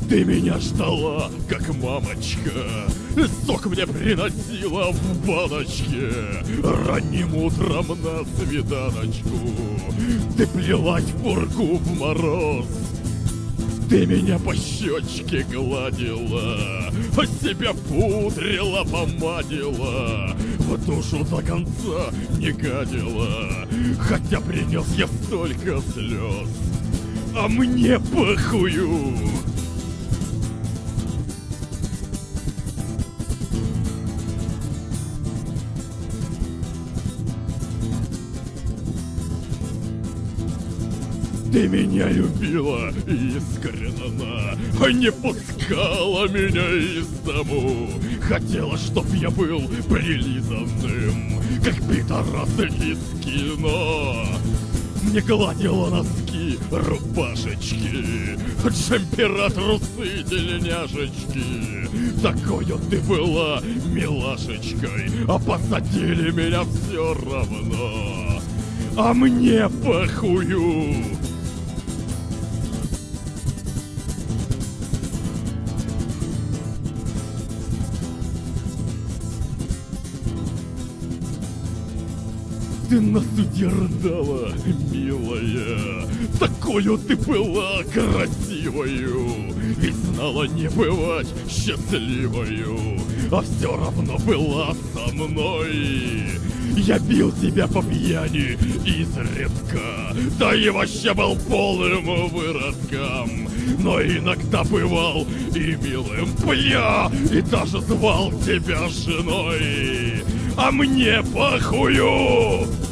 Ты меня ждала, как мамочка, сок мне приносила в баночке, ранним утром на свиданочку. Ты плелась в пургу в мороз, ты меня по щечке гладила, себя пудрила, помадила, в душу до конца не гадила, хотя принес я столько слез, а мне похую. Ты меня любила искренно, не пускала меня из дому. Хотела, чтоб я был прилизанным, как пидорасы из кино. Мне гладила носки, рубашечки, джемпера, трусы, тельняшечки. Такою ты была милашечкой, а посадили меня все равно, а мне похую. Ты на суде рыдала, милая, такою ты была красивою, ведь знала не бывать счастливою, а все равно была со мной. Я бил тебя по пьяни изредка, да и вообще был полным выродком, но иногда бывал и милым, бля, и даже звал тебя женой, а мне похую.